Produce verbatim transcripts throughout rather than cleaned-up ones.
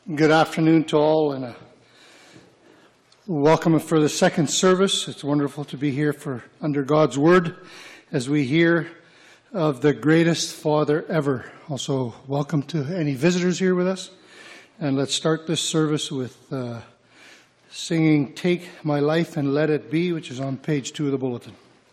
Good afternoon to all, and a welcome for the second service. It's wonderful to be here for Under God's Word as we hear of the greatest Father ever. Also, welcome to any visitors here with us. And let's start this service with uh, singing Take My Life and Let It Be, which is on page two of the bulletin.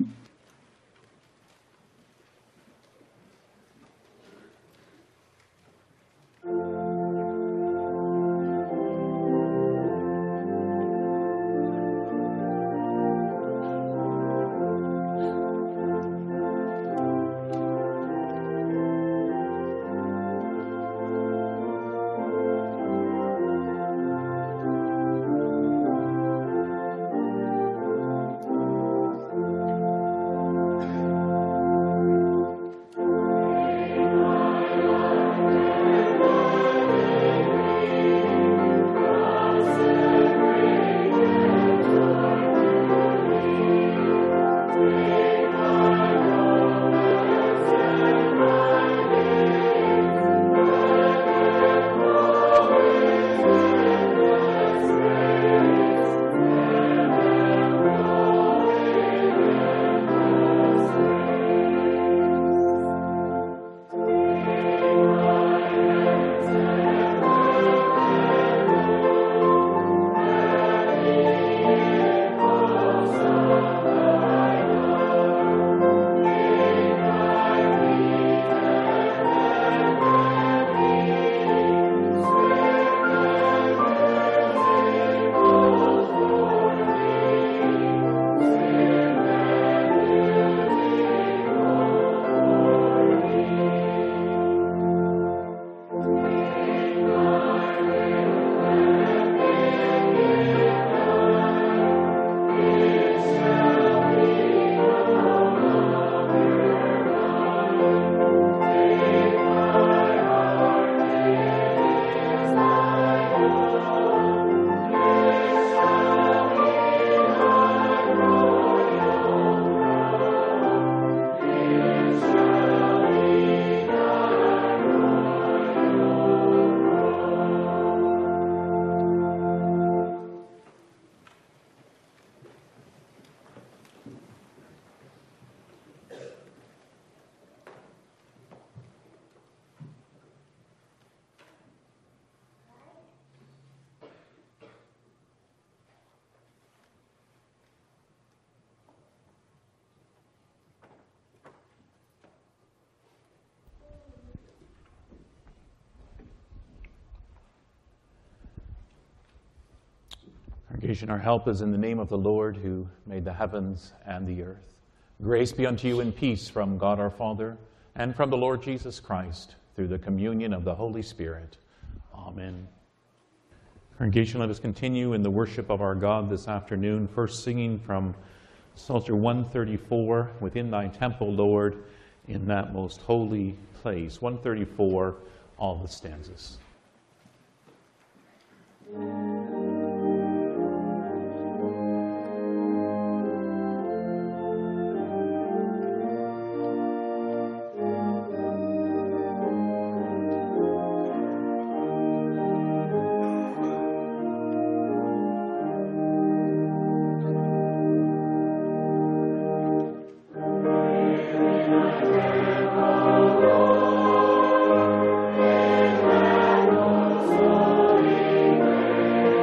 Congregation, our help is in the name of the Lord who made the heavens and the earth. Grace be unto you and peace from God our Father and from the Lord Jesus Christ through the communion of the Holy Spirit. Amen. Congregation, let us continue in the worship of our God this afternoon, first singing from Psalter one thirty-four, Within Thy Temple, Lord, in that most holy place. one thirty-four, all the stanzas. Lord,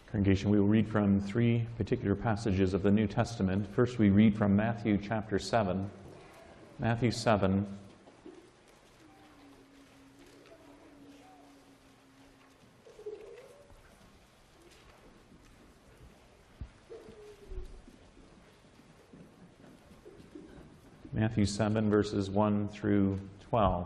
Congregation, we will read from three particular passages of the New Testament. First, we read from Matthew chapter seven. Matthew seven. Matthew seven, verses one through twelve.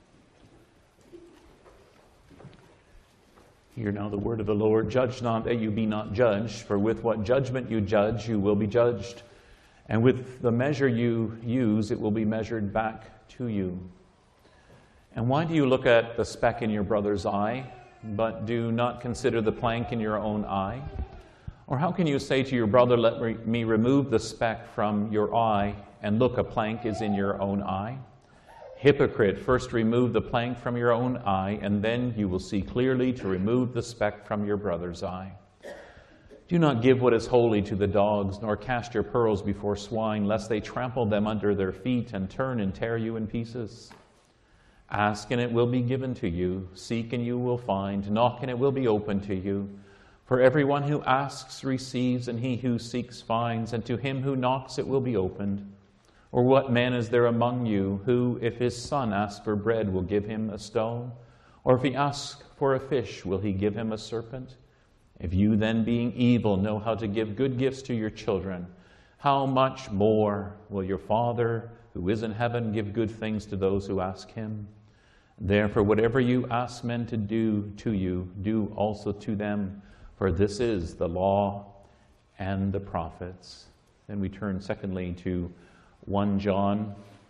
Hear now the word of the Lord. Judge not that you be not judged, for with what judgment you judge, you will be judged. And with the measure you use, it will be measured back to you. And why do you look at the speck in your brother's eye, but do not consider the plank in your own eye? Or how can you say to your brother, let me remove the speck from your eye, and look, a plank is in your own eye? Hypocrite, first remove the plank from your own eye, and then you will see clearly to remove the speck from your brother's eye. Do not give what is holy to the dogs, nor cast your pearls before swine, lest they trample them under their feet and turn and tear you in pieces. Ask, and it will be given to you. Seek, and you will find. Knock, and it will be opened to you. For everyone who asks receives, and he who seeks finds, and to him who knocks it will be opened. Or what man is there among you who, if his son asks for bread, will give him a stone? Or if he asks for a fish, will he give him a serpent? If you then, being evil, know how to give good gifts to your children, how much more will your Father, who is in heaven, give good things to those who ask him? Therefore, whatever you ask men to do to you, do also to them, for this is the law and the prophets. Then we turn secondly to First John,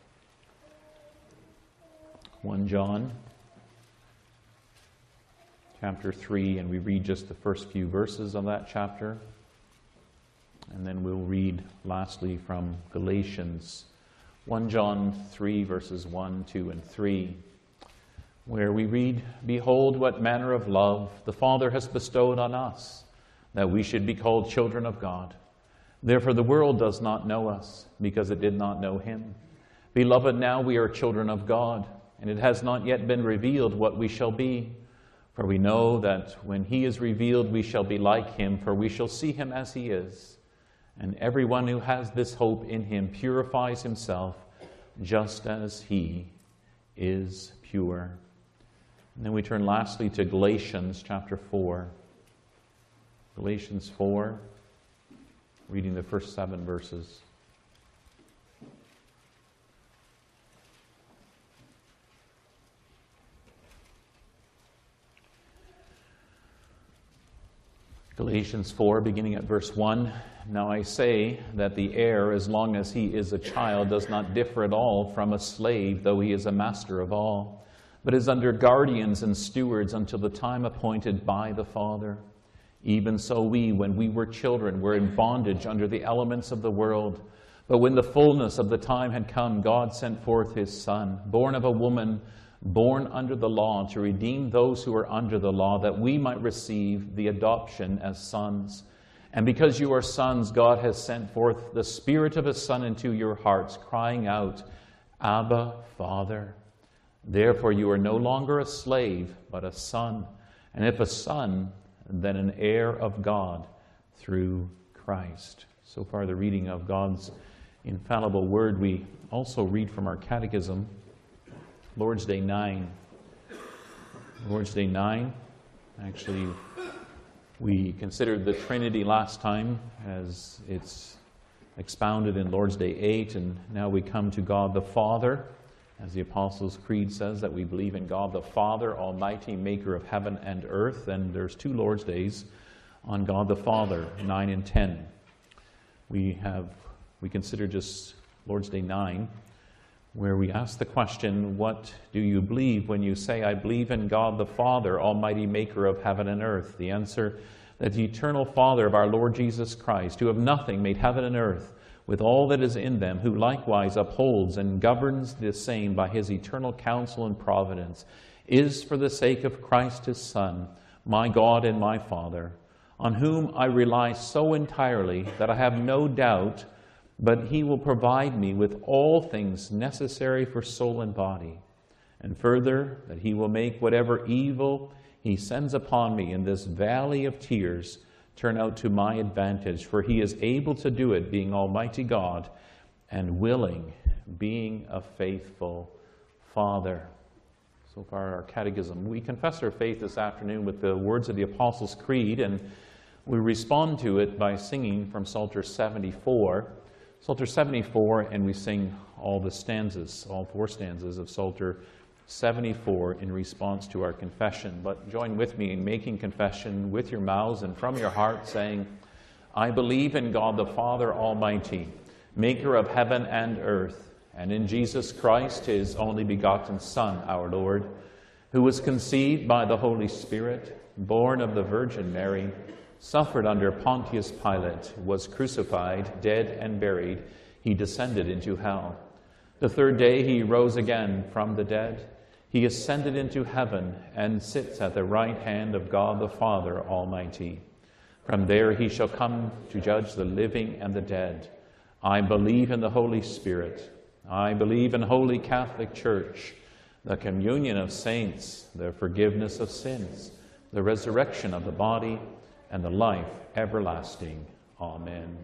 First John, chapter three, and we read just the first few verses of that chapter. And then we'll read lastly from Galatians, First John three, verses one, two, and three, where we read, Behold, what manner of love the Father has bestowed on us, that we should be called children of God. Therefore the world does not know us, because it did not know him. Beloved, now we are children of God, and it has not yet been revealed what we shall be. For we know that when he is revealed, we shall be like him, for we shall see him as he is. And everyone who has this hope in him purifies himself, just as he is pure. And then we turn lastly to Galatians chapter four. Galatians four. Reading the first seven verses. Galatians four, beginning at verse one. Now I say that the heir, as long as he is a child, does not differ at all from a slave, though he is a master of all, but is under guardians and stewards until the time appointed by the Father. Even so we, when we were children, were in bondage under the elements of the world. But when the fullness of the time had come, God sent forth his Son, born of a woman, born under the law, to redeem those who are under the law, that we might receive the adoption as sons. And because you are sons, God has sent forth the Spirit of his Son into your hearts, crying out, Abba, Father. Therefore you are no longer a slave, but a son. And if a son, then an heir of God through Christ. So far the reading of God's infallible word. We also read from our catechism, Lord's Day nine. Lord's Day nine, actually we considered the Trinity last time as it's expounded in Lord's Day eight, and now we come to God the Father, as the Apostles' Creed says, that we believe in God the Father, Almighty, maker of heaven and earth. And there's two Lord's Days on God the Father, nine and ten. We have, we consider just Lord's Day nine, where we ask the question, what do you believe when you say, I believe in God the Father, Almighty, maker of heaven and earth? The answer, that the eternal Father of our Lord Jesus Christ, who of nothing made heaven and earth, with all that is in them, who likewise upholds and governs the same by his eternal counsel and providence, is for the sake of Christ his Son, my God and my Father, on whom I rely so entirely that I have no doubt but he will provide me with all things necessary for soul and body, and further, that he will make whatever evil he sends upon me in this valley of tears turn out to my advantage, for he is able to do it, being Almighty God, and willing, being a faithful Father. So far, our catechism. We confess our faith this afternoon with the words of the Apostles' Creed, and we respond to it by singing from Psalter seventy-four. Psalter seventy-four, and we sing all the stanzas, all four stanzas of Psalter seventy-four in response to our confession. But join with me in making confession with your mouths and from your heart, saying, I believe in God the Father Almighty, maker of heaven and earth, and in Jesus Christ, his only begotten Son, our Lord, who was conceived by the Holy Spirit, born of the Virgin Mary, suffered under Pontius Pilate, was crucified, dead, and buried. He descended into hell. The third day he rose again from the dead. He ascended into heaven and sits at the right hand of God the Father Almighty. From there he shall come to judge the living and the dead. I believe in the Holy Spirit. I believe in Holy Catholic Church, the communion of saints, the forgiveness of sins, the resurrection of the body, and the life everlasting. Amen.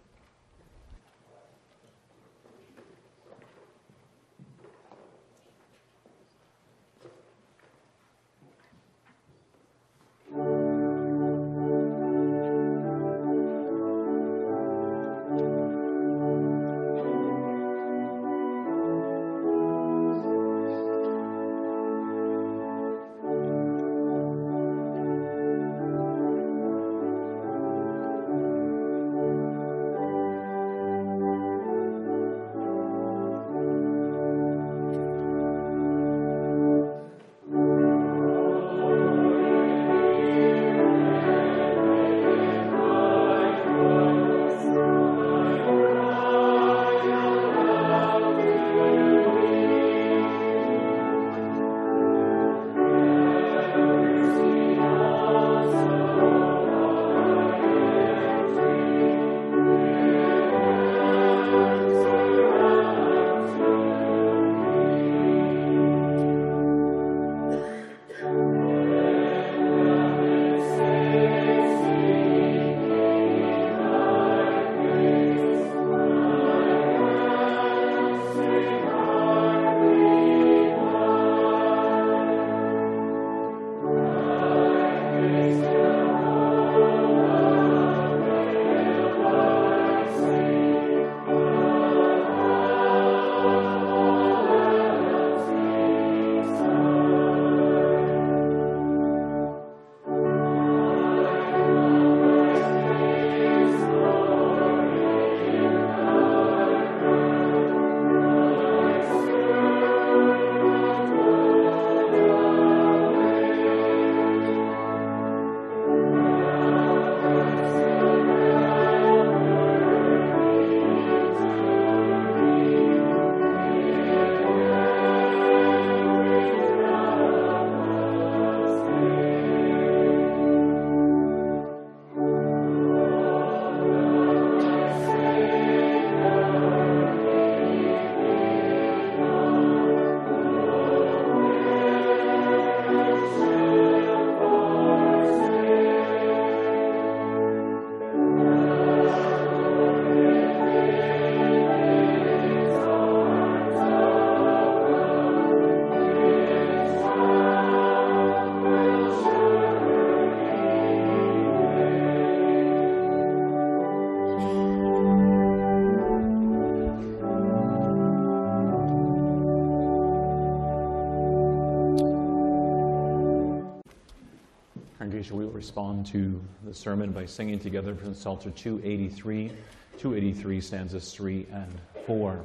Congregation, we will respond to the sermon by singing together from Psalter two eighty-three, two eighty-three stanzas three and four.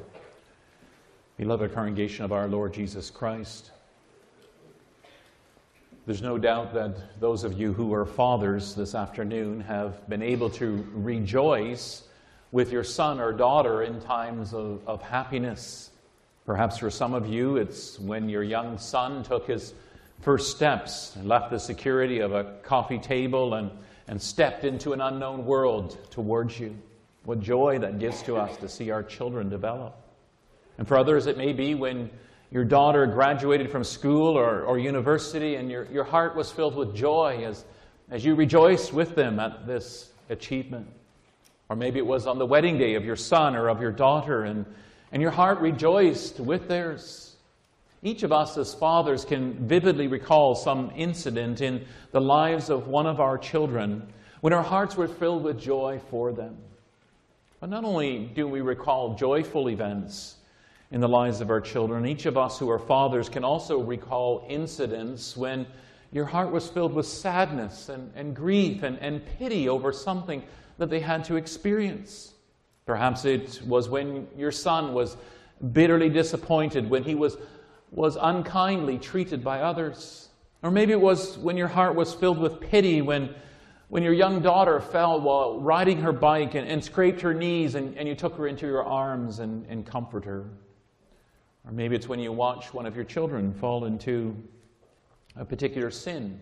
Beloved congregation of our Lord Jesus Christ, there's no doubt that those of you who are fathers this afternoon have been able to rejoice with your son or daughter in times of, of happiness. Perhaps for some of you, it's when your young son took his first steps and left the security of a coffee table and, and stepped into an unknown world towards you. What joy that gives to us to see our children develop. And for others, it may be when your daughter graduated from school or, or university and your, your heart was filled with joy as, as you rejoiced with them at this achievement. Or maybe it was on the wedding day of your son or of your daughter, and, and your heart rejoiced with theirs. Each of us as fathers can vividly recall some incident in the lives of one of our children when our hearts were filled with joy for them. But not only do we recall joyful events in the lives of our children, each of us who are fathers can also recall incidents when your heart was filled with sadness and, and grief and, and pity over something that they had to experience. Perhaps it was when your son was bitterly disappointed, when he was, was unkindly treated by others. Or maybe it was when your heart was filled with pity when, when your young daughter fell while riding her bike and, and scraped her knees, and, and you took her into your arms and, and comforted her. Or maybe it's when you watch one of your children fall into a particular sin,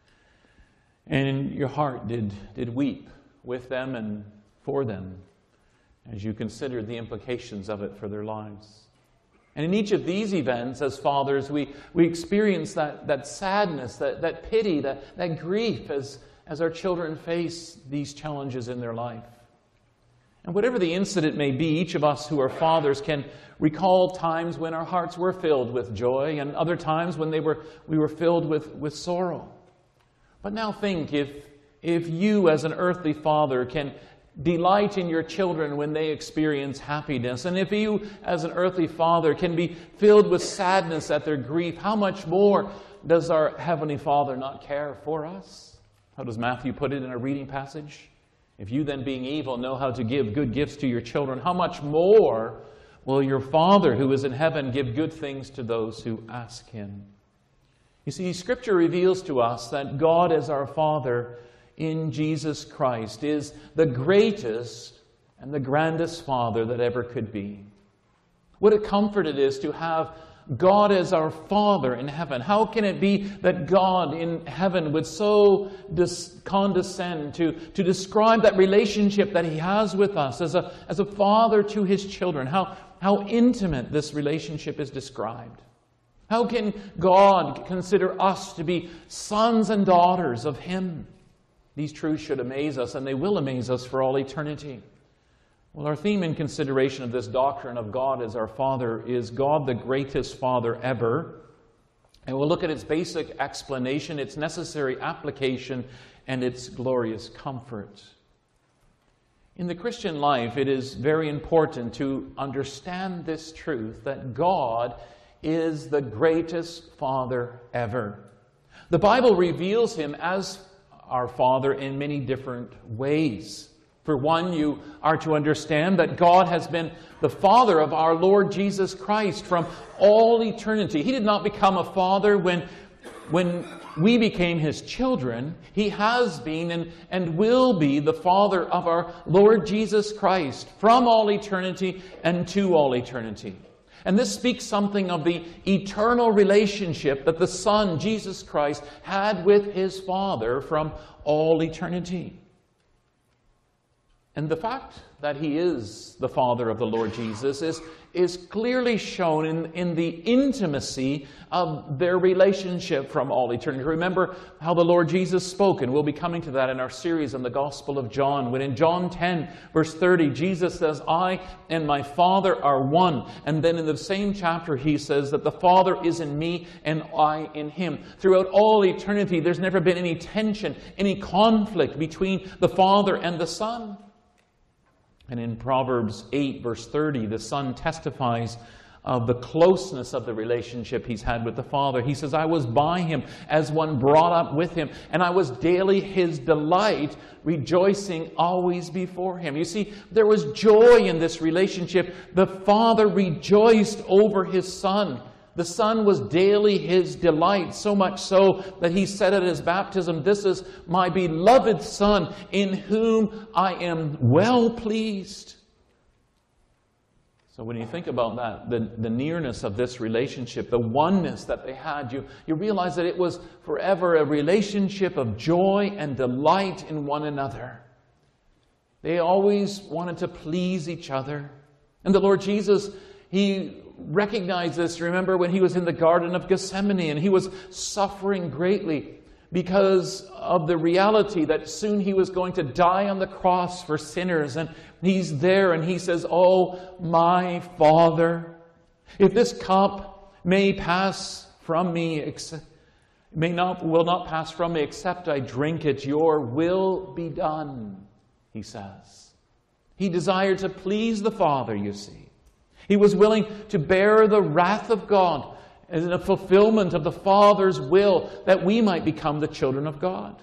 and your heart did, did weep with them and for them as you considered the implications of it for their lives. And in each of these events, as fathers, we, we experience that, that sadness, that, that pity, that, that grief as, as our children face these challenges in their life. And whatever the incident may be, each of us who are fathers can recall times when our hearts were filled with joy and other times when they were, we were filled with, with sorrow. But now think, if, if you as an earthly father can delight in your children when they experience happiness, and if you as an earthly father can be filled with sadness at their grief, how much more does our Heavenly Father not care for us? How does Matthew put it in a reading passage? If you then, being evil, know how to give good gifts to your children, how much more will your Father who is in heaven give good things to those who ask Him? You see, Scripture reveals to us that God as our Father in Jesus Christ is the greatest and the grandest Father that ever could be. What a comfort it is to have God as our Father in heaven. How can it be that God in heaven would so dis- condescend to, to describe that relationship that He has with us as a, as a father to His children? How, how intimate this relationship is described. How can God consider us to be sons and daughters of Him? These truths should amaze us, and they will amaze us for all eternity. Well, our theme in consideration of this doctrine of God as our Father is God the greatest Father ever. And we'll look at its basic explanation, its necessary application, and its glorious comfort. In the Christian life, it is very important to understand this truth, that God is the greatest Father ever. The Bible reveals Him as our Father in many different ways. For one, you are to understand that God has been the Father of our Lord Jesus Christ from all eternity. He did not become a father when, when we became His children. He has been and, and will be the Father of our Lord Jesus Christ from all eternity and to all eternity. And this speaks something of the eternal relationship that the Son, Jesus Christ, had with His Father from all eternity. And the fact that He is the Father of the Lord Jesus is, is clearly shown in, in the intimacy of their relationship from all eternity. Remember how the Lord Jesus spoke, and we'll be coming to that in our series on the Gospel of John, when in John ten, verse thirty, Jesus says, I and my Father are one. And then in the same chapter, He says that the Father is in me and I in Him. Throughout all eternity, there's never been any tension, any conflict between the Father and the Son. And in Proverbs eight, verse thirty, the Son testifies of the closeness of the relationship He's had with the Father. He says, I was by Him as one brought up with Him, and I was daily His delight, rejoicing always before Him. You see, there was joy in this relationship. The Father rejoiced over His Son. The Son was daily His delight, so much so that He said at His baptism, this is my beloved Son, in whom I am well pleased. So when you think about that, the, the nearness of this relationship, the oneness that they had, you, you realize that it was forever a relationship of joy and delight in one another. They always wanted to please each other. And the Lord Jesus, He recognized this. Remember when He was in the Garden of Gethsemane and He was suffering greatly. because of the reality that soon he was going to die on the cross for sinners. And he's there and he says, "Oh, my Father, if this cup may pass from me, except, may not, will not pass from me except I drink it, your will be done," he says. He desired to please the Father, you see. He was willing to bear the wrath of God as a fulfillment of the Father's will, that we might become the children of God.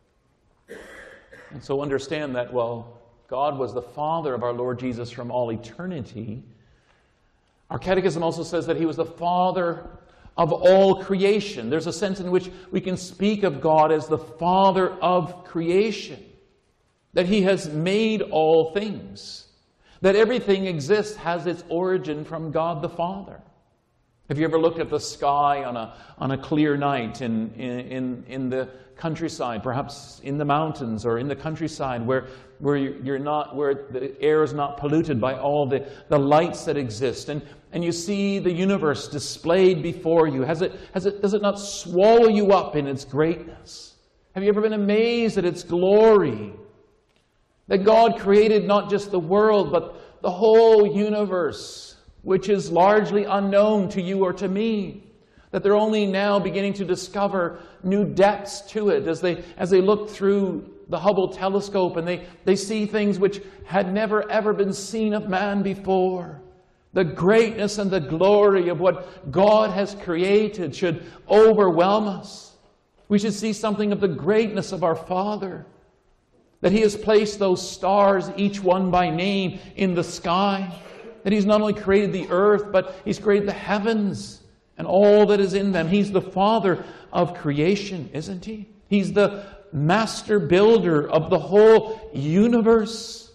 And so understand that while God was the Father of our Lord Jesus from all eternity, our catechism also says that he was the Father of all creation. There's a sense in which we can speak of God as the Father of creation, that he has made all things, that everything exists has its origin from God the Father. Have you ever looked at the sky on a, on a clear night in, in, in the countryside, perhaps in the mountains or in the countryside where, where you're not, where the air is not polluted by all the, the lights that exist, and, and you see the universe displayed before you? Has it, has it, does it not swallow you up in its greatness? Have you ever been amazed at its glory? That God created not just the world, but the whole universe, which is largely unknown to you or to me. That they're only now beginning to discover new depths to it as they, as they look through the Hubble telescope and they, they see things which had never ever been seen of man before. The greatness and the glory of what God has created should overwhelm us. We should see something of the greatness of our Father. That he has placed those stars, each one by name, in the sky. That he's not only created the earth, but he's created the heavens and all that is in them. He's the Father of creation, isn't he? He's the master builder of the whole universe.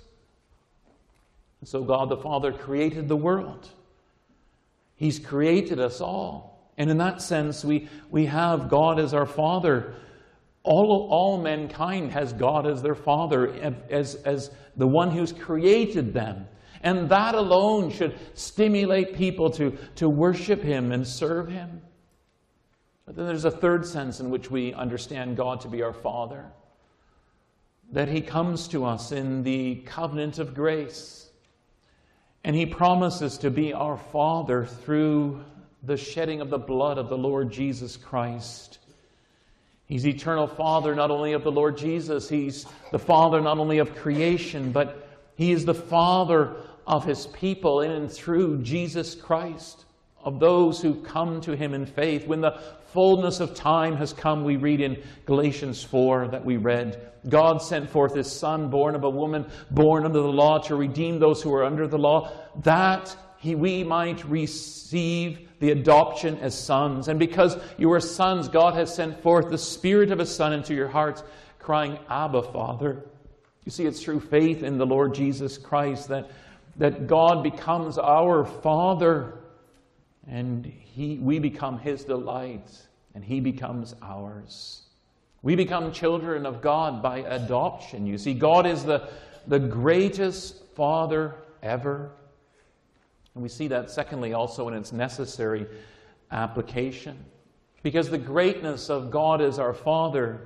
And so God the Father created the world. He's created us all. And in that sense, we, we have God as our Father. All, all mankind has God as their Father, as, as the one who's created them. And that alone should stimulate people to, to worship him and serve him. But then there's a third sense in which we understand God to be our Father. That he comes to us in the covenant of grace. And he promises to be our Father through the shedding of the blood of the Lord Jesus Christ. He's eternal Father not only of the Lord Jesus, he's the Father not only of creation, but he is the Father of his people in and through Jesus Christ, of those who come to him in faith. When the fullness of time has come, we read in Galatians four that we read, God sent forth his Son, born of a woman, born under the law, to redeem those who are under the law, that he, we might receive the adoption as sons. And because you are sons, God has sent forth the Spirit of his Son into your hearts, crying, Abba, Father. You see, it's through faith in the Lord Jesus Christ that, that God becomes our Father, and he, we become his delight, and he becomes ours. We become children of God by adoption. You see, God is the, the greatest Father ever. And we see that, secondly, also in its necessary application. Because the greatness of God as our Father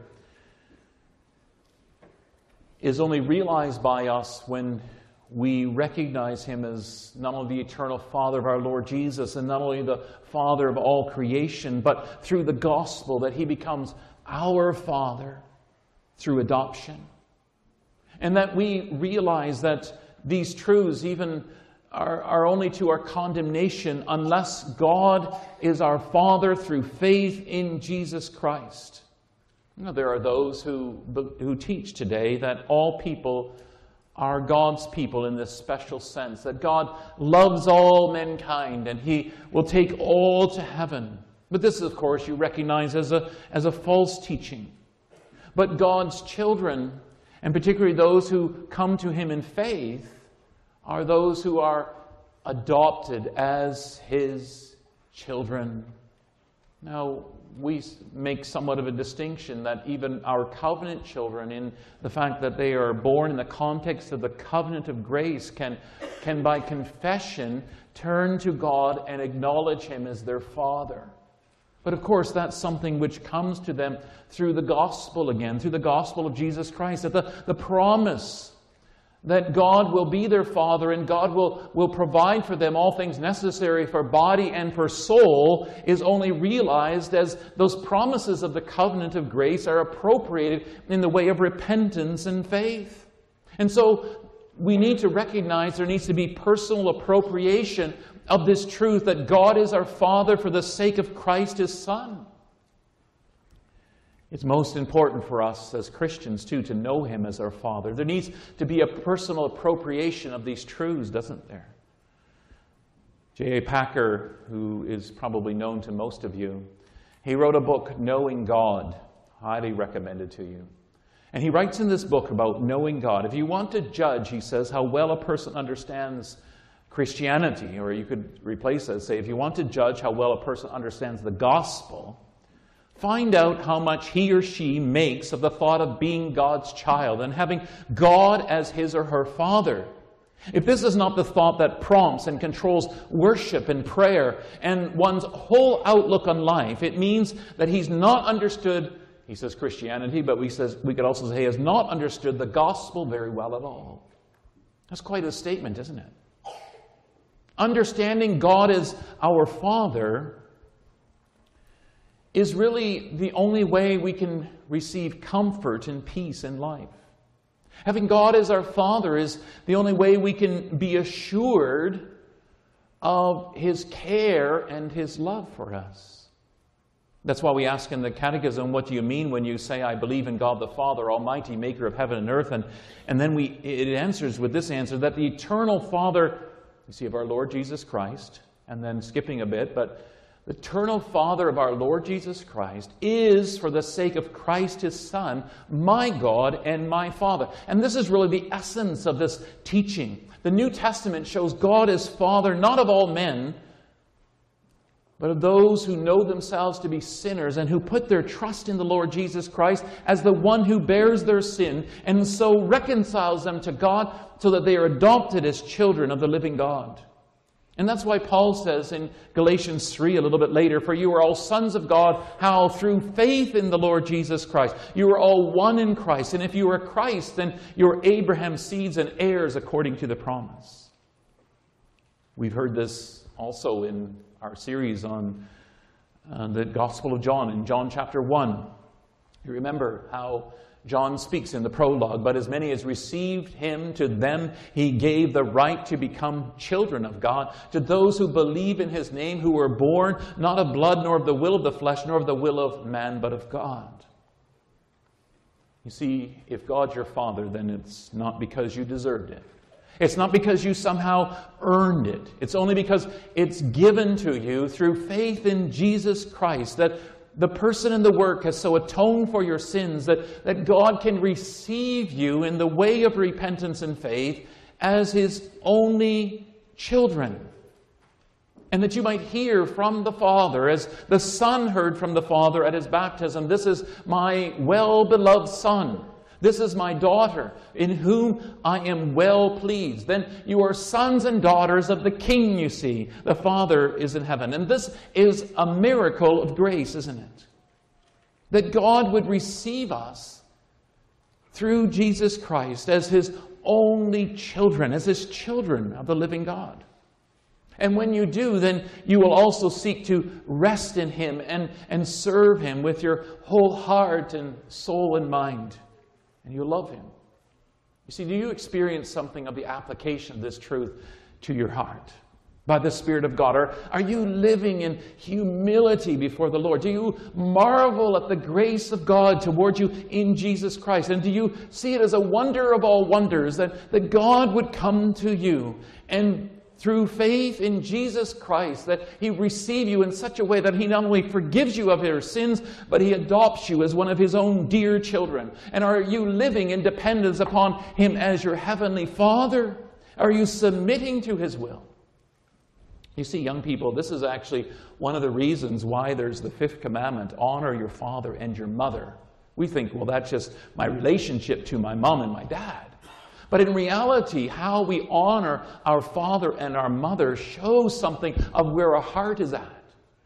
is only realized by us when we recognize him as not only the eternal Father of our Lord Jesus and not only the Father of all creation, but through the gospel that he becomes our Father through adoption. And that we realize that these truths even are, are only to our condemnation unless God is our Father through faith in Jesus Christ. You know, there are those who, who teach today that all people are God's people in this special sense, that God loves all mankind and he will take all to heaven. But this, of course, you recognize as a, as a false teaching. But God's children, and particularly those who come to him in faith, are those who are adopted as his children. Now, we make somewhat of a distinction that even our covenant children, in the fact that they are born in the context of the covenant of grace, can, can by confession turn to God and acknowledge him as their Father. But of course, that's something which comes to them through the gospel again, through the gospel of Jesus Christ, that the, the promise that God will be their Father and God will, will provide for them all things necessary for body and for soul is only realized as those promises of the covenant of grace are appropriated in the way of repentance and faith. And so we need to recognize there needs to be personal appropriation of this truth that God is our Father for the sake of Christ, His Son. It's most important for us as Christians, too, to know Him as our Father. There needs to be a personal appropriation of these truths, doesn't there? J A Packer, who is probably known to most of you, he wrote a book, Knowing God. Highly recommended to you. And he writes in this book about knowing God. If you want to judge, he says, how well a person understands Christianity, or you could replace that, say, if you want to judge how well a person understands the gospel, find out how much he or she makes of the thought of being God's child and having God as his or her Father. If this is not the thought that prompts and controls worship and prayer and one's whole outlook on life, it means that he's not understood, he says Christianity, but we, says, we could also say he has not understood the gospel very well at all. That's quite a statement, isn't it? Understanding God as our Father is really the only way we can receive comfort and peace in life. Having God as our Father is the only way we can be assured of His care and His love for us. That's why we ask in the Catechism, what do you mean when you say, I believe in God the Father, Almighty, Maker of heaven and earth? And, and then we, it answers with this answer, that the eternal Father, you see, of our Lord Jesus Christ, and then skipping a bit, but the eternal Father of our Lord Jesus Christ is, for the sake of Christ His Son, my God and my Father. And this is really the essence of this teaching. The New Testament shows God as Father, not of all men, but of those who know themselves to be sinners and who put their trust in the Lord Jesus Christ as the one who bears their sin and so reconciles them to God so that they are adopted as children of the living God. And that's why Paul says in Galatians three a little bit later, for you are all sons of God, how through faith in the Lord Jesus Christ. You are all one in Christ. And if you are Christ, then you are Abraham's seeds and heirs according to the promise. We've heard this also in our series on uh, the Gospel of John, in John chapter one. You remember how John speaks in the prologue, but as many as received Him, to them He gave the right to become children of God, to those who believe in His name, who were born not of blood, nor of the will of the flesh, nor of the will of man, but of God. You see, if God's your Father, then it's not because you deserved it. It's not because you somehow earned it. It's only because it's given to you through faith in Jesus Christ, that the person and the work has so atoned for your sins that, that God can receive you in the way of repentance and faith as His only children. And that you might hear from the Father, as the Son heard from the Father at His baptism, this is my well-beloved Son. This is my daughter, in whom I am well pleased. Then you are sons and daughters of the King, you see. The Father is in heaven. And this is a miracle of grace, isn't it? That God would receive us through Jesus Christ as His only children, as His children of the living God. And when you do, then you will also seek to rest in Him and, and serve Him with your whole heart and soul and mind. And you love Him. You see, do you experience something of the application of this truth to your heart by the Spirit of God? Or are you living in humility before the Lord? Do you marvel at the grace of God toward you in Jesus Christ? And do you see it as a wonder of all wonders that, that God would come to you and through faith in Jesus Christ, that He receive you in such a way that He not only forgives you of your sins, but He adopts you as one of His own dear children? And are you living in dependence upon Him as your heavenly Father? Are you submitting to His will? You see, young people, this is actually one of the reasons why there's the fifth commandment, honor your father and your mother. We think, well, that's just my relationship to my mom and my dad. But in reality, how we honor our father and our mother shows something of where our heart is at.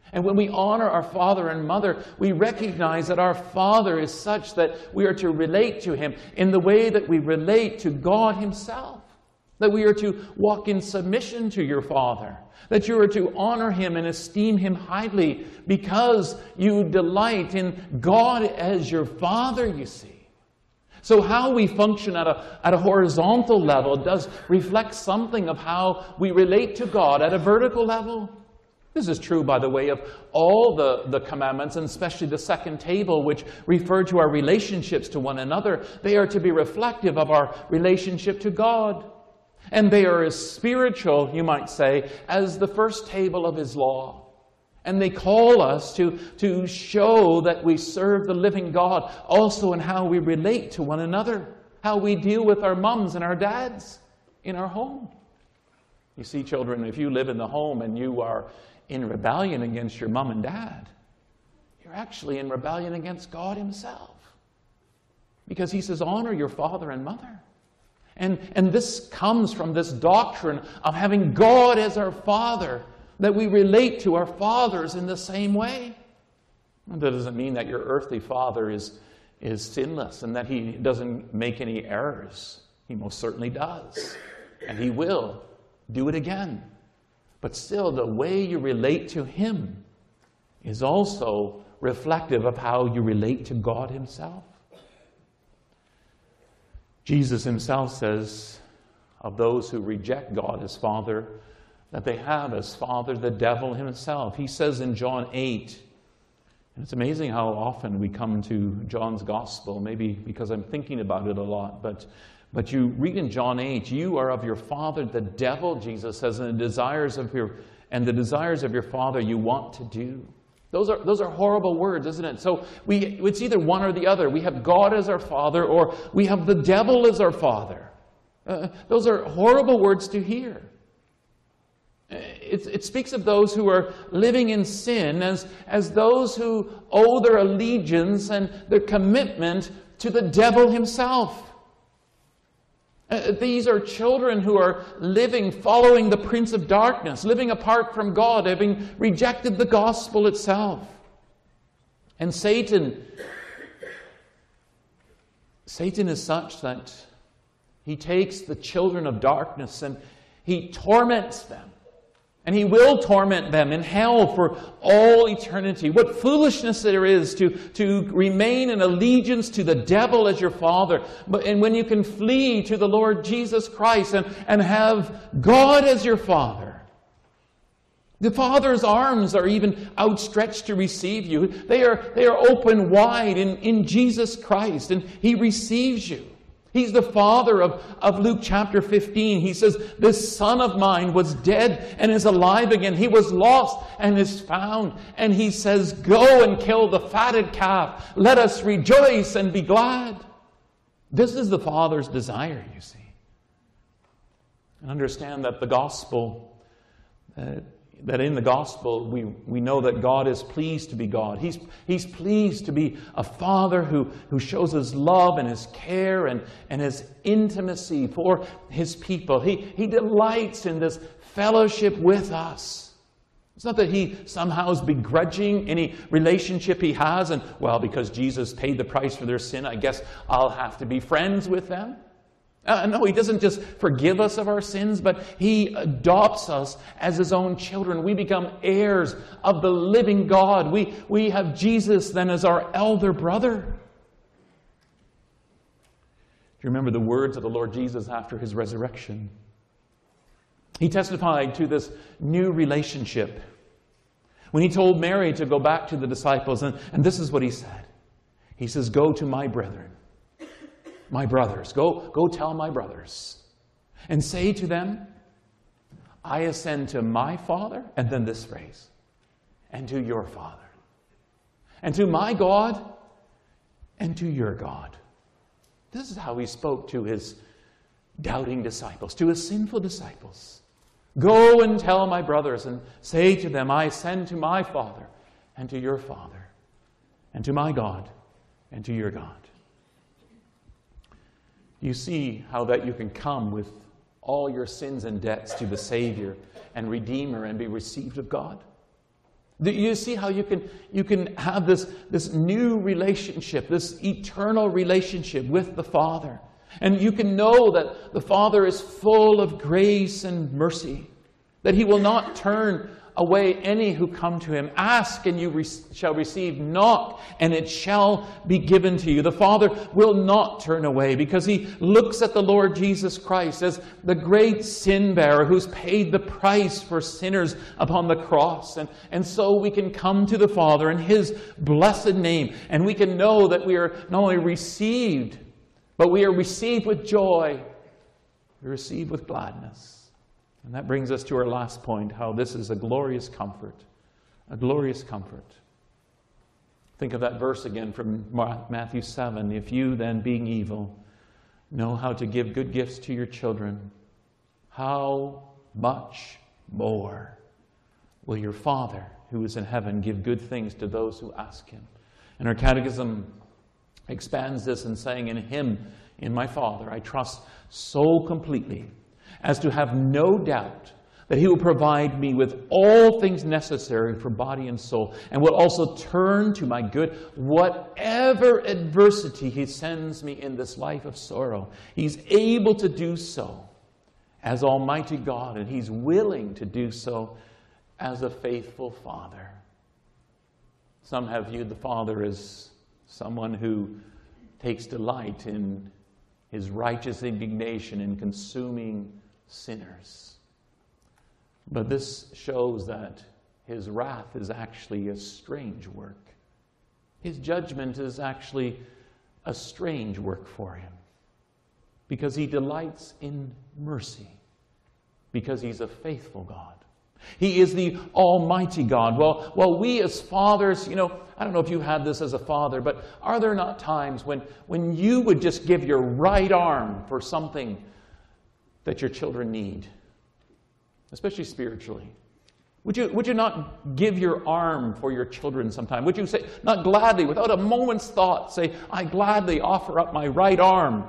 And when we honor our father and mother, we recognize that our Father is such that we are to relate to Him in the way that we relate to God Himself. That we are to walk in submission to your Father. That you are to honor Him and esteem Him highly because you delight in God as your Father, you see. So how we function at a, at a horizontal level does reflect something of how we relate to God at a vertical level. This is true, by the way, of all the, the commandments, and especially the second table, which refer to our relationships to one another. They are to be reflective of our relationship to God. And they are as spiritual, you might say, as the first table of His law. And they call us to, to show that we serve the living God also in how we relate to one another, how we deal with our mums and our dads in our home. You see, children, if you live in the home and you are in rebellion against your mom and dad, you're actually in rebellion against God Himself. Because He says, honor your father and mother. And, and this comes from this doctrine of having God as our Father, that we relate to our fathers in the same way. And that doesn't mean that your earthly father is, is sinless and that he doesn't make any errors. He most certainly does. And He will do it again. But still, the way you relate to Him is also reflective of how you relate to God Himself. Jesus Himself says of those who reject God as Father, that they have as Father the devil himself. He says in John eight, and it's amazing how often we come to John's Gospel, maybe because I'm thinking about it a lot, but But you read in John eight, you are of your father, the devil, Jesus says, and the desires of your and the desires of your father you want to do. Those are those are horrible words, isn't it? So we it's either one or the other. We have God as our Father, or we have the devil as our father. Uh, those are horrible words to hear. It, it speaks of those who are living in sin as, as those who owe their allegiance and their commitment to the devil himself. Uh, these are children who are living, following the prince of darkness, living apart from God, having rejected the gospel itself. And Satan, Satan is such that he takes the children of darkness and he torments them. And he will torment them in hell for all eternity. What foolishness there is to, to remain in allegiance to the devil as your father. But, and when you can flee to the Lord Jesus Christ and, and have God as your Father. The Father's arms are even outstretched to receive you. They are, they are open wide in, in Jesus Christ, and He receives you. He's the Father of, of Luke chapter fifteen. He says, this son of mine was dead and is alive again. He was lost and is found. And He says, go and kill the fatted calf. Let us rejoice and be glad. This is the Father's desire, you see. And understand that the gospel, uh, that in the gospel we, we know that God is pleased to be God. He's, he's pleased to be a Father who, who shows His love and His care and, and His intimacy for His people. He, he delights in this fellowship with us. It's not that He somehow is begrudging any relationship He has and, well, because Jesus paid the price for their sin, I guess I'll have to be friends with them. Uh, no, He doesn't just forgive us of our sins, but He adopts us as His own children. We become heirs of the living God. We, we have Jesus then as our elder brother. Do you remember the words of the Lord Jesus after His resurrection? He testified to this new relationship when He told Mary to go back to the disciples, and, and this is what He said. He says, go to my brethren. My brothers, go, go tell my brothers and say to them, I ascend to my Father, and then this phrase, and to your Father, and to my God, and to your God. This is how He spoke to His doubting disciples, to His sinful disciples. Go and tell my brothers and say to them, I ascend to my Father, and to your Father, and to my God, and to your God. You see how that you can come with all your sins and debts to the Savior and Redeemer and be received of God? You see how you can, you can have this, this new relationship, this eternal relationship with the Father. And you can know that the Father is full of grace and mercy, that He will not turn away any who come to Him. Ask and you re- shall receive. Knock and it shall be given to you. The Father will not turn away because He looks at the Lord Jesus Christ as the great sin bearer who's paid the price for sinners upon the cross. And, and so we can come to the Father in His blessed name, and we can know that we are not only received, but we are received with joy. We are received with gladness. And that brings us to our last point, how this is a glorious comfort. A glorious comfort. Think of that verse again from Matthew seven. If you then, being evil, know how to give good gifts to your children, how much more will your Father who is in heaven give good things to those who ask Him? And our catechism expands this in saying, in Him, in my Father, I trust so completely as to have no doubt that He will provide me with all things necessary for body and soul, and will also turn to my good whatever adversity He sends me in this life of sorrow. He's able to do so as Almighty God, and He's willing to do so as a faithful Father. Some have viewed the Father as someone who takes delight in His righteous indignation in consuming sinners. But this shows that His wrath is actually a strange work. His judgment is actually a strange work for Him, because He delights in mercy, because He's a faithful God. He is the Almighty God. Well, well, we as fathers, you know, I don't know if you had this as a father, but are there not times when, when you would just give your right arm for something that your children need, especially spiritually? Would you, would you not give your arm for your children sometime? Would you say, not gladly, without a moment's thought, say, I gladly offer up my right arm,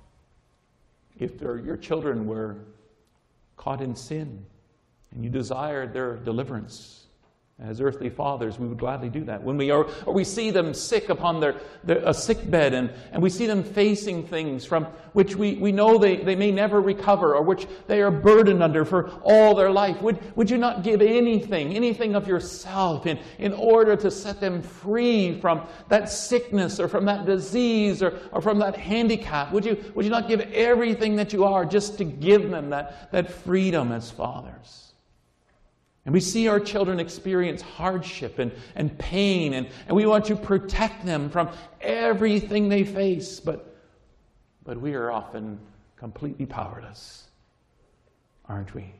if your children were caught in sin and you desired their deliverance? As earthly fathers, we would gladly do that. When we are, or we see them sick upon their, their a sick bed, and, and we see them facing things from which we, we know they, they may never recover, or which they are burdened under for all their life, would, would you not give anything, anything of yourself in, in order to set them free from that sickness, or from that disease, or, or from that handicap? Would you, would you not give everything that you are just to give them that, that freedom as fathers? And we see our children experience hardship and, and pain, and, and we want to protect them from everything they face, but, but we are often completely powerless, aren't we?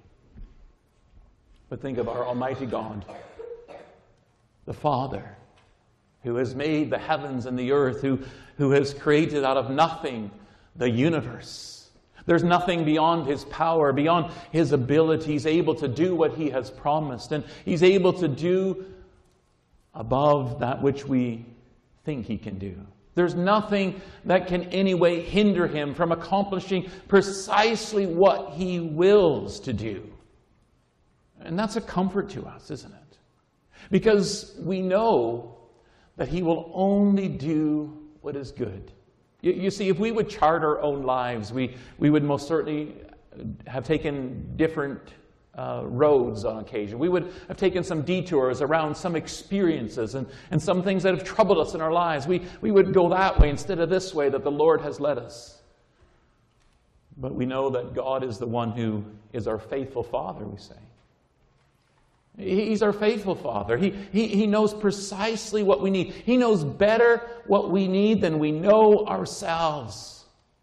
But think of our Almighty God, the Father, who has made the heavens and the earth, who, who has created out of nothing the universe. There's nothing beyond His power, beyond His ability. He's able to do what He has promised, and He's able to do above that which we think He can do. There's nothing that can in any way hinder Him from accomplishing precisely what He wills to do. And that's a comfort to us, isn't it? Because we know that He will only do what is good. You, you see, if we would chart our own lives, we, we would most certainly have taken different uh, roads on occasion. We would have taken some detours around some experiences and, and some things that have troubled us in our lives. We, we would go that way instead of this way that the Lord has led us. But we know that God is the one who is our faithful Father, we say. He's our faithful Father. He, he, he knows precisely what we need. He knows better what we need than we know ourselves.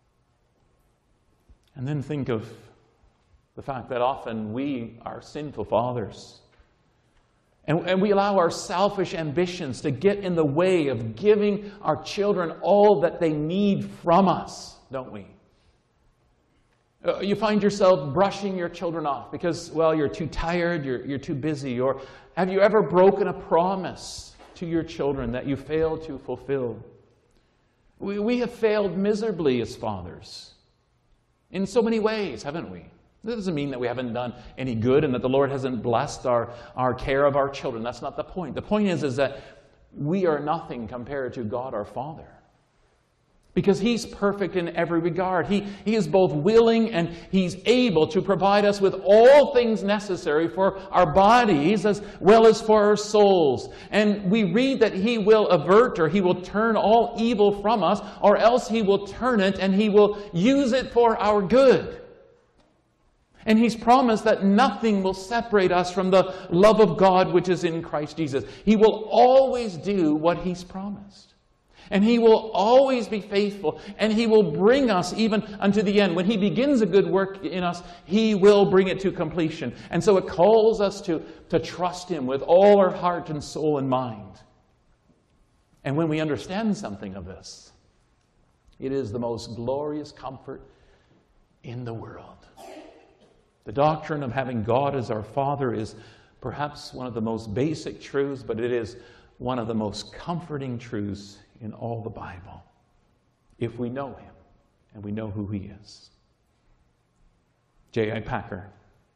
And then think of the fact that often we are sinful fathers. And, and we allow our selfish ambitions to get in the way of giving our children all that they need from us, don't we? Uh, you find yourself brushing your children off because, well, you're too tired, you're, you're too busy. Or have you ever broken a promise to your children that you failed to fulfill? We, we have failed miserably as fathers in so many ways, haven't we? That doesn't mean that we haven't done any good and that the Lord hasn't blessed our, our care of our children. That's not the point. The point is, is that we are nothing compared to God our Father. Because He's perfect in every regard. He, he is both willing and He's able to provide us with all things necessary for our bodies as well as for our souls. And we read that He will avert, or He will turn all evil from us, or else He will turn it and He will use it for our good. And He's promised that nothing will separate us from the love of God which is in Christ Jesus. He will always do what He's promised. And He will always be faithful. And He will bring us even unto the end. When He begins a good work in us, He will bring it to completion. And so it calls us to, to trust Him with all our heart and soul and mind. And when we understand something of this, it is the most glorious comfort in the world. The doctrine of having God as our Father is perhaps one of the most basic truths, but it is one of the most comforting truths in all the Bible, if we know Him and we know who He is. J I Packer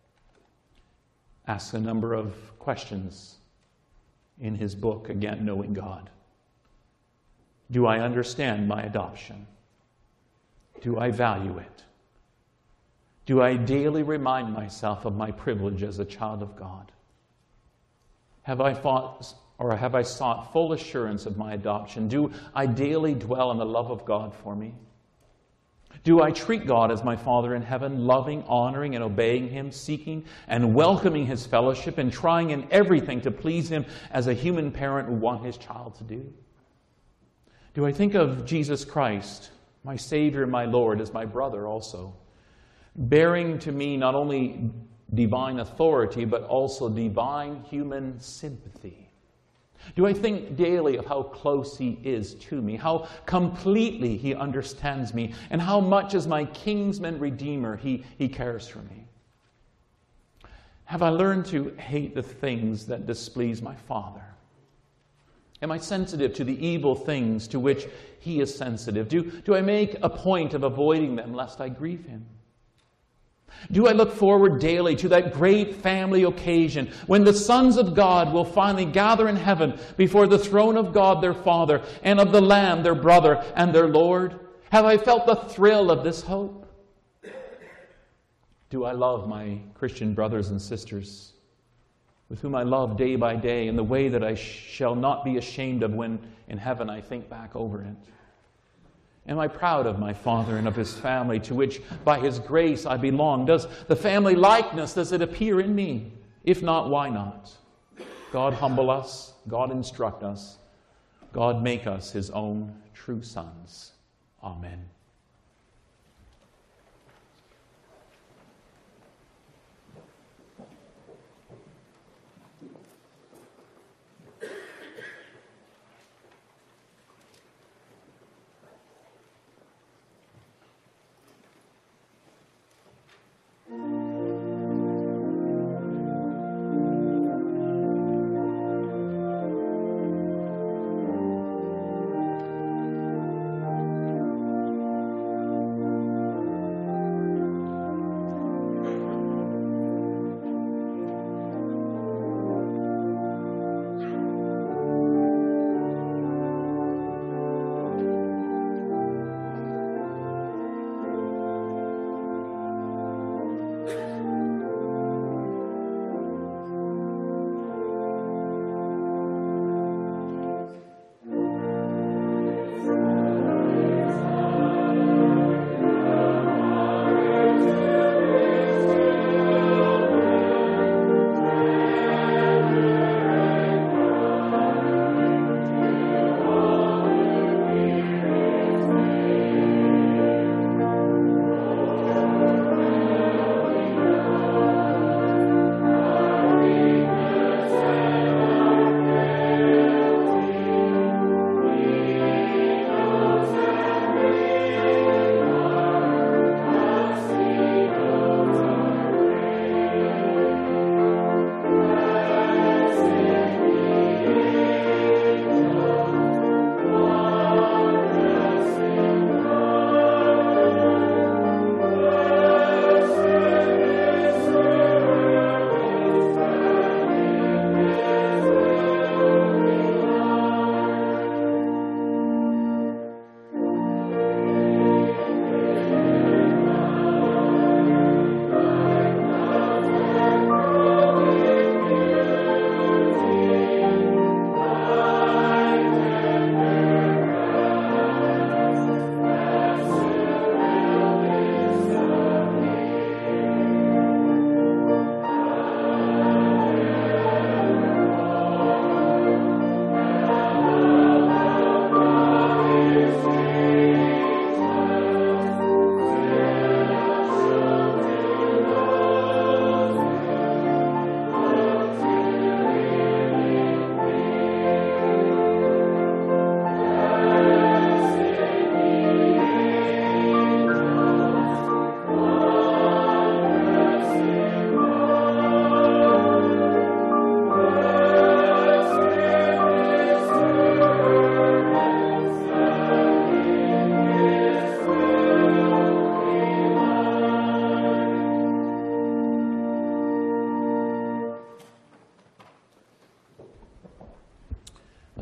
asks a number of questions in his book, again, Knowing God. Do I understand my adoption? Do I value it? Do I daily remind myself of my privilege as a child of God? Have I fought, or have I sought full assurance of my adoption? Do I daily dwell in the love of God for me? Do I treat God as my Father in heaven, loving, honoring, and obeying Him, seeking and welcoming His fellowship, and trying in everything to please Him as a human parent would want his child to do? Do I think of Jesus Christ, my Savior and my Lord, as my brother also, bearing to me not only divine authority, but also divine human sympathy? Do I think daily of how close He is to me, how completely He understands me, and how much as my kinsman redeemer He, he cares for me? Have I learned to hate the things that displease my Father? Am I sensitive to the evil things to which He is sensitive? Do, do I make a point of avoiding them lest I grieve Him? Do I look forward daily to that great family occasion when the sons of God will finally gather in heaven before the throne of God their Father and of the Lamb their brother and their Lord? Have I felt the thrill of this hope? Do I love my Christian brothers and sisters with whom I love day by day in the way that I shall not be ashamed of when in heaven I think back over it? Am I proud of my Father and of His family to which by His grace I belong? Does the family likeness, does it appear in me? If not, why not? God humble us. God instruct us. God make us His own true sons. Amen.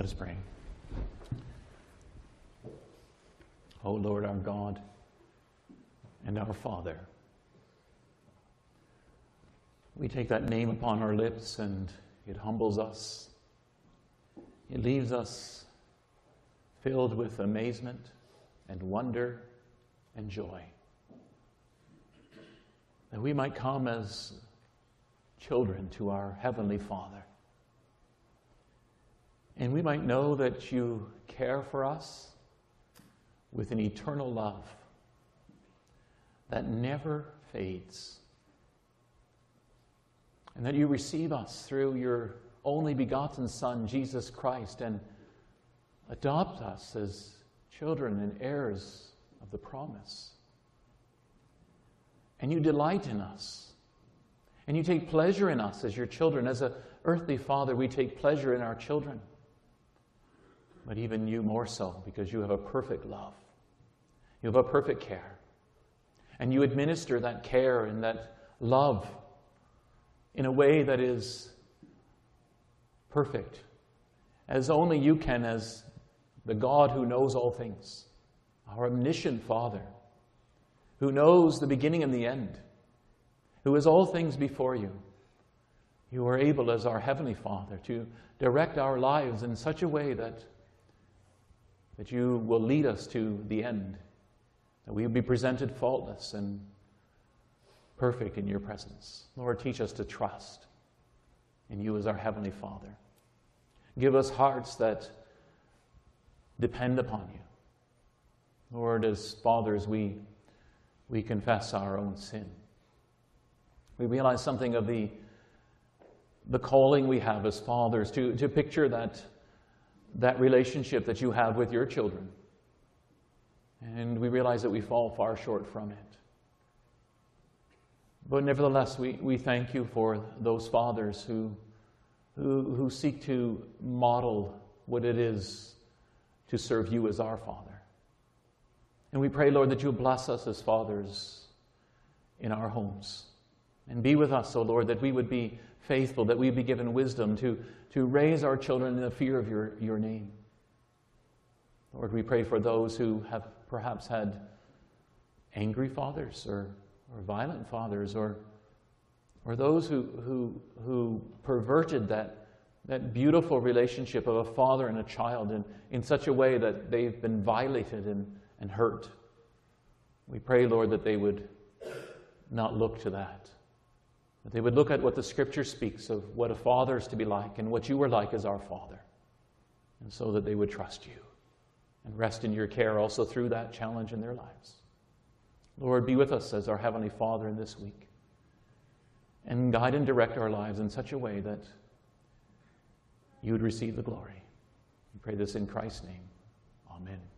us pray. O Lord our God and our Father, we take that name upon our lips and it humbles us. It leaves us filled with amazement and wonder and joy. That we might come as children to our Heavenly Father. And we might know that you care for us with an eternal love that never fades. And that you receive us through your only begotten Son, Jesus Christ, and adopt us as children and heirs of the promise. And you delight in us. And you take pleasure in us as your children. As an earthly father, we take pleasure in our children. But even you more so, because you have a perfect love. You have a perfect care. And you administer that care and that love in a way that is perfect, as only you can, as the God who knows all things, our omniscient Father, who knows the beginning and the end, who is all things before you. You are able, as our Heavenly Father, to direct our lives in such a way that, that you will lead us to the end, that we will be presented faultless and perfect in your presence. Lord, teach us to trust in you as our Heavenly Father. Give us hearts that depend upon you. Lord, as fathers, we, we confess our own sin. We realize something of the, the calling we have as fathers to, to picture that, that relationship that you have with your children. And we realize that we fall far short from it. But nevertheless, we, we thank you for those fathers who, who, who seek to model what it is to serve you as our Father. And we pray, Lord, that you bless us as fathers in our homes. And be with us, O Lord, that we would be faithful, that we would be given wisdom to, to raise our children in the fear of your, your name. Lord, we pray for those who have perhaps had angry fathers or or violent fathers, or or those who who who perverted that that beautiful relationship of a father and a child in, in such a way that they've been violated and, and hurt. We pray, Lord, that they would not look to that. That they would look at what the Scripture speaks of what a father is to be like and what you were like as our Father. And so that they would trust you and rest in your care also through that challenge in their lives. Lord, be with us as our Heavenly Father in this week, and guide and direct our lives in such a way that you would receive the glory. We pray this in Christ's name. Amen.